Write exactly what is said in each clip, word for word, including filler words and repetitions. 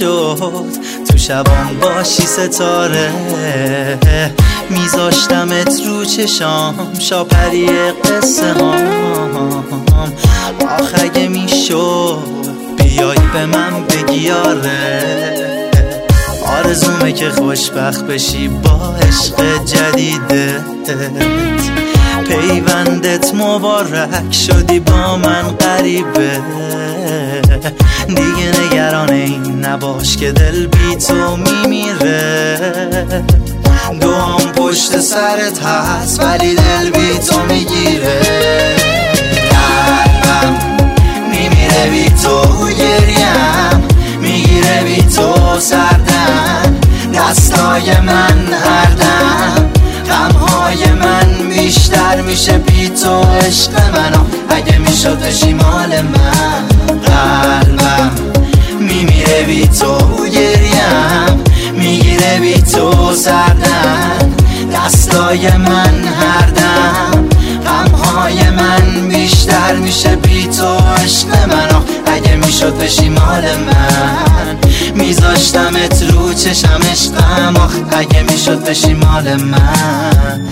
میشد تو شبام باشی ستاره، میذاشتمت رو چشام شاپری قصه هام. آخ اگه میشد بیای به من بگی آره، آرزومه که خوشبخت بشی با عشق جدیدت، پیوندت مبارک شدی با من غریبه، دیگه نگران این نباش که دل بی تو میمیره، دوام پشت سرت هست ولی دل بی تو میگیره، قلبم میمیره بی تو، گریم میگیره بی تو سردم، دستای من هردم، غمهای من بیشتر میشه بی تو، عشق منو اگه میشد بشی مال من، قلبم میمیره بی تو، گریم میگیره بی تو سردم، دستای من هردم، غمهای من بیشتر میشه بی تو، عشق منو اگه میشد بشی مال من، میذاشتمت رو چشم عشقم، آخ اگه میشد بشی مال من.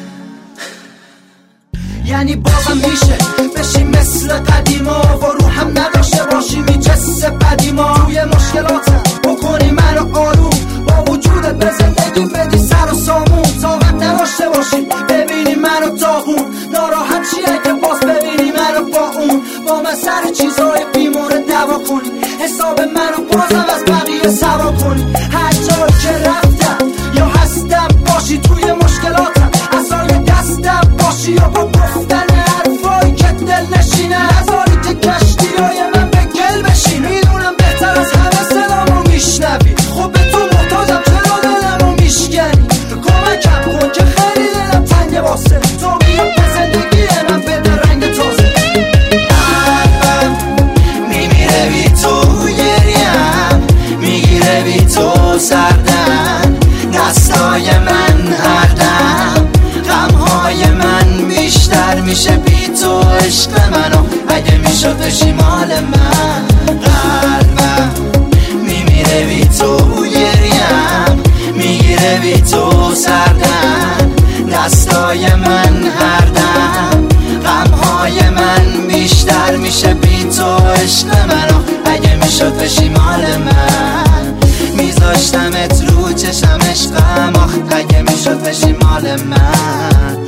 یعنی بازم میشه بشی مثل قدیما و رو هم نداشته باشی میجسه قدیما، روی مشکلاتم بکنی منو آروم، با وجودت به زندگی بدی سر و سامون، طاقت نداشته باشی ببینی منو داغون، ناراحت چی اگه باز ببینی منو با اون، با من سر چیزای بیمورد دوا کنی، حساب منو بازم از بقیه سوا کنی، هر جایی که رفتم یا هستم باشی توی مشکلاتم، اصای دستم باشی یا با گفتن حرفایی که دل نشینه، نذاری که کشتیای من به گل بشینه، میدونم بهتر از همه صدامو میشنوی، خب به تو محتاجم چرا دلمو میشکنی، کمکم کن که خیلی دلم تنگه واسه تو، بیا به زندگی من بده رنگ تازه، قلبم میمیره بی تو، گریم میگیره بی تو سردم، دستای من هردم، غمهای من بیشتر میشه بی تو، عشق منو اگه میشد بشی مال من، قلبم میمیره بی تو، گریم میگیره بی تو سردم، دستای من هردم، غمهای من بیشتر میشه بی تو، عشق منو اگه میشد بشی مال من، میذاشتمت رو چشم عشقم، آخ اگه میشد بشی مال من.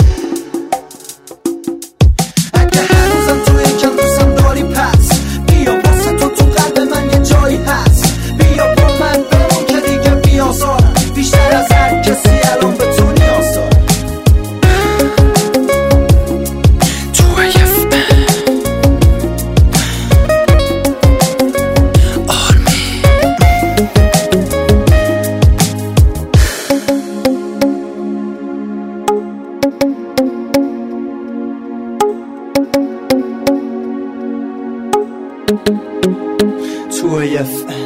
اگه هنوزم تو یکم دوستم داری پس بیا واسه تو تو قلب من یه جایی هست، بیا با من بمون که دیگه بیازارم، بیشتر از هر کسی الان به تو نیاز دارم. تو اف